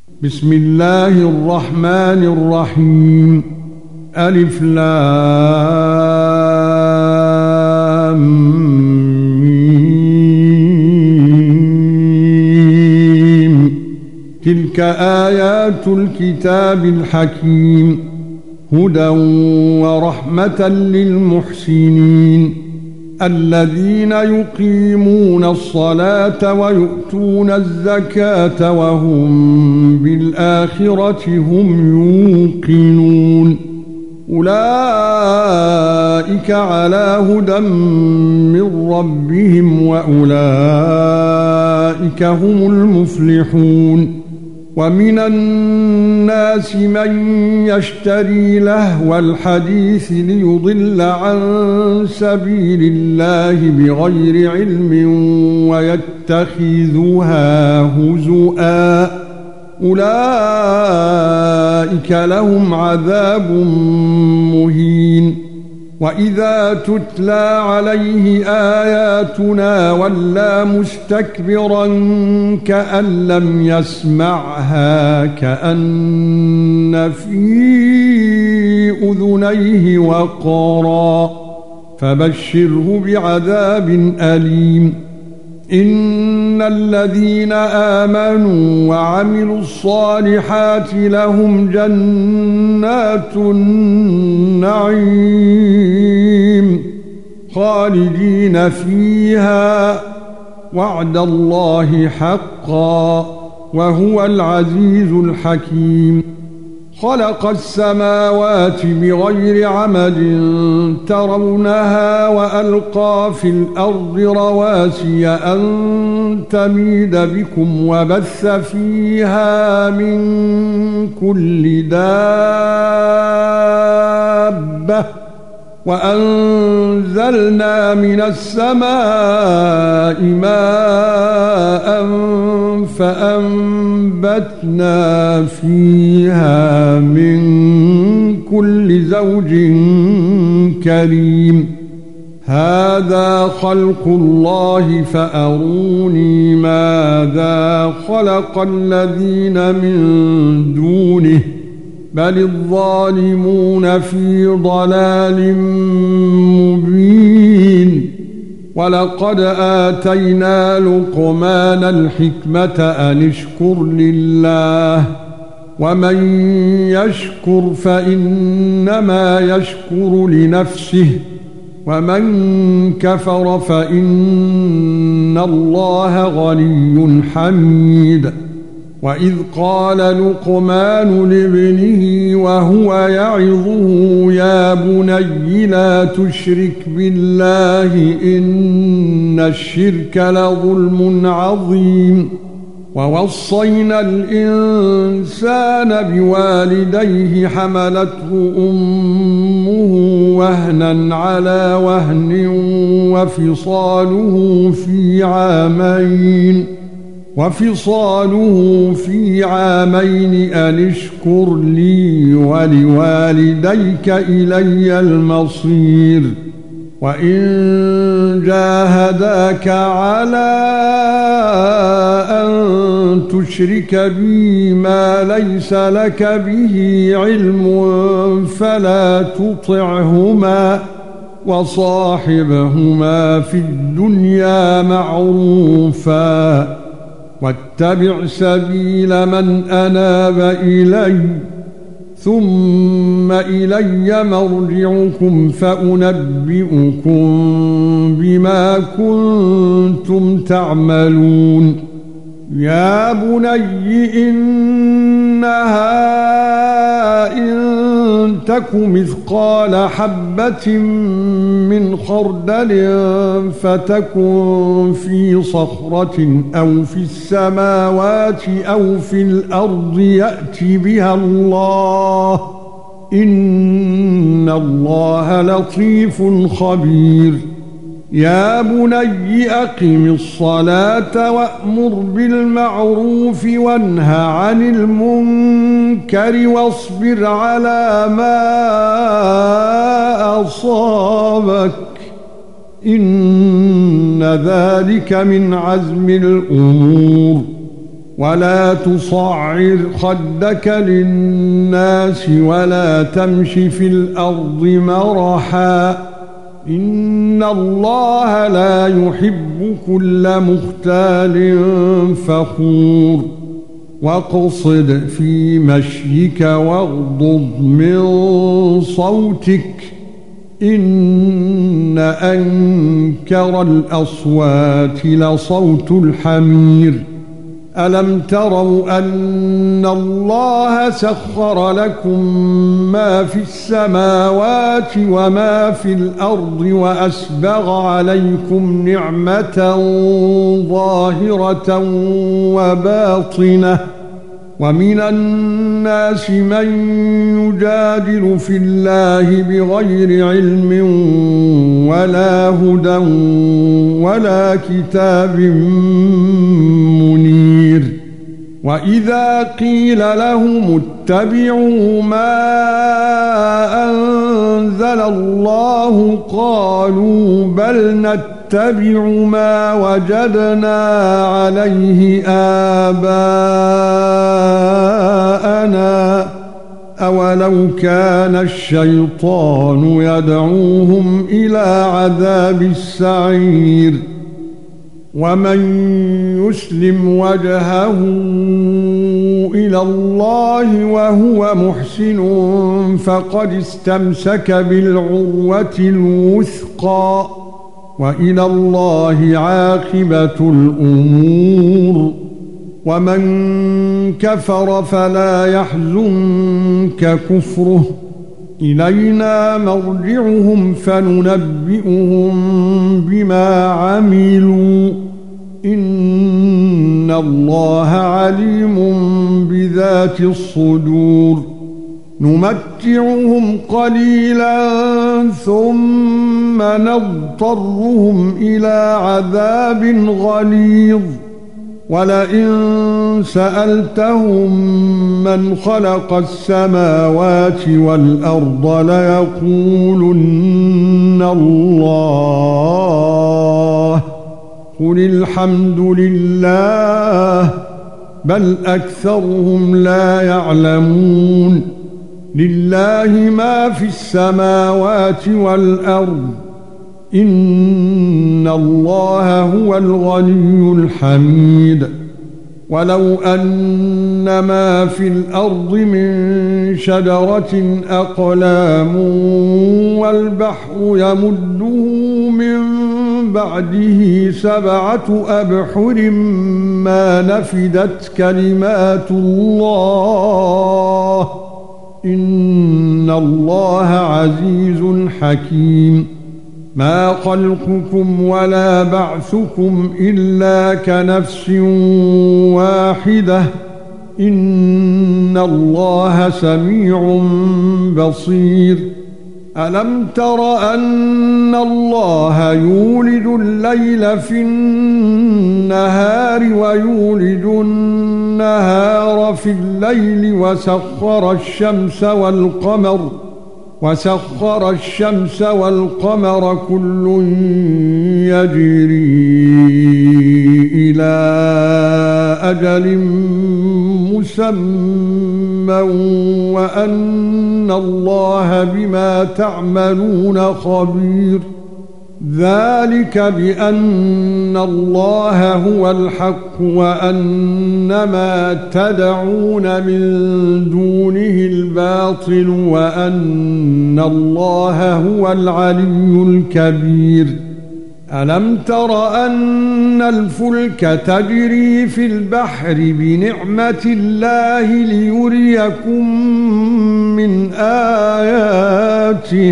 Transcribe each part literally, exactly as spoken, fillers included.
بسم الله الرحمن الرحيم. ألف لام ميم. تلك آيات الكتاب الحكيم، هدى ورحمة للمحسنين الذين يقيمون الصلاة ويؤتون الزكاة وهم بالآخرة هم يوقنون. أولئك على هدى من ربهم وأولئك هم المفلحون. ومن الناس من يشتري لهو الحديث ليضل عن سبيل الله بغير علم ويتخذها هزؤا، أولئك لهم عذاب مهين. وإذا تتلى عليه آياتنا ولى مستكبرا كأن لم يسمعها كأن في أذنيه وقرا، فبشره بعذاب أليم. إن الذين آمنوا وعملوا الصالحات لهم جنات النعيم خالدين فيها، وعد الله حقا وهو العزيز الحكيم. خلق السماوات بغير عمد ترونها وألقى في الأرض رواسي أن تميد بكم وبث فيها من كل دابة، وأنزلنا من السماء ماء فأنبتنا فيها من كل زوج كريم. هذا خلق الله فأروني ماذا خلق الذين من دونه، بل الظالمون في ضلال مبين. ولقد آتينا لقمان الحكمة أن اشكر لله، ومن يشكر فإنما يشكر لنفسه، ومن كفر فإن الله غني حميد. وإذ قال لقمان لابنه وهو يعظه يا بني لا تشرك بالله إن الشرك لظلم عظيم. ووصينا الإنسان بوالديه حملته أمه وهنا على وهن وفصاله في عامين وفصاله في عامين أن اشكر لي ولوالديك إلي المصير. وإن جاهداك على أن تشرك بي ما ليس لك به علم فلا تطعهما، وصاحبهما في الدنيا معروفا، واتبع سبيل من أناب إلي، ثم إلي مرجعكم فأنبئكم بما كنتم تعملون. يا بني إنها إن تك مثقال حبة من خردل فتكن في صخرة أو في السماوات أو في الأرض يأت بها الله، إن الله لطيف خبير. يا بني أقم الصلاة وأمر بالمعروف وانه عن المنكر واصبر على ما أصابك، إن ذلك من عزم الأمور. ولا تصعر خدك للناس ولا تمش في الأرض مرحا إن الله لا يحب كل مختال فخور واقصد في مشيك واغضض من صوتك إن أنكر الأصوات لصوت الحمير ألم تروا أن الله سخر لكم ما في السماوات وما في الأرض وأسبغ عليكم نعمة ظاهرة وباطنة ومن الناس من يجادل في الله بغير علم ولا هدى ولا كتاب منير وإذا قيل لهم اتبعوا ما أنزل الله قالوا بل نتبع ما وجدنا عليه آباءنا أولو كان الشيطان يدعوهم إلى عذاب السعير ومن يسلم وجهه إلى الله وهو محسن فقد استمسك بالعروة الوثقى وإلى الله عاقبة الأمور ومن كفر فلا يحزنك كفره إلينا مرجعهم فننبئهم بما عملوا إن الله عليم بذات الصدور نمتعهم قليلا ثم نضطرهم إلى عذاب غليظ ولئن سألتهم من خلق السماوات والأرض ليقولن الله قل الحمد لله بل أكثرهم لا يعلمون لله ما في السماوات والأرض إن الله هو الغني الحميد ولو أن ما في الأرض من شجرة أقلام والبحر يمده من بعده سبعة أبحر ما نفدت كلمات الله إن الله عزيز حكيم ما خلقكم ولا بعثكم إلا كنفس واحدة إن الله سميع بصير ألم تر أن الله يولج الليل في النهار ويولج النهار في الليل وسخر الشمس والقمر وسخر الشمس والقمر كل يجري إلى أجل مسمى وأن الله بما تعملون خبير ذلك بأن الله هو الحق وأن ما تدعون من دونه الباطل وأن الله هو العلي الكبير ألم تر أن الفلك تجري في البحر بنعمة الله ليريكم من آياته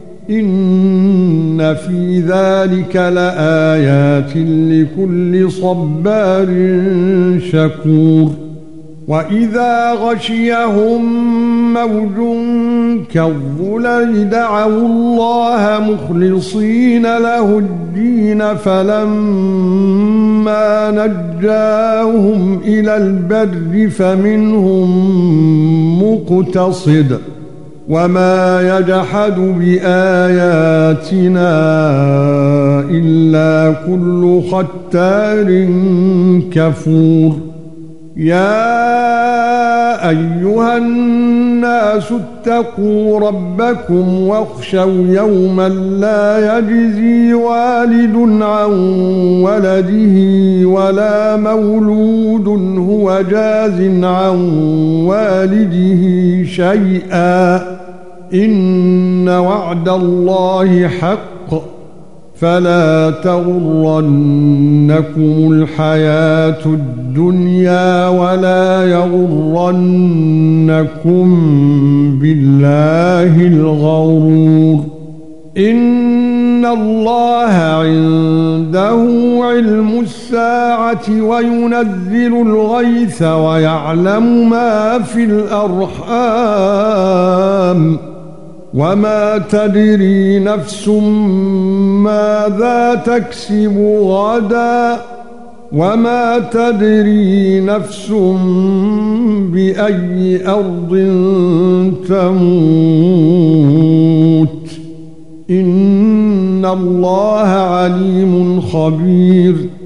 إن في ذلك لآيات لكل صبار شكور وإذا غشيهم موج كالظلل دعوا الله مخلصين له الدين فلما نجاهم إلى البر فمنهم مقتصد وما يجحد بآياتنا إلا كل ختار كفور يا ايها الناس اتقوا ربكم واخشوا يوما لا يجزي والد عن ولده ولا مولود هو جاز عن والده شيئا ان وعد الله حق فلا تغرنكم الحياة الدنيا ولا يغرنكم بالله الغرور ان الله عنده علم الساعة وينزل الغيث ويعلم ما في الارحام وما تدري نفس ماذا تكسب غدا وما تدري نفس بأي أرض تموت إن الله عليم خبير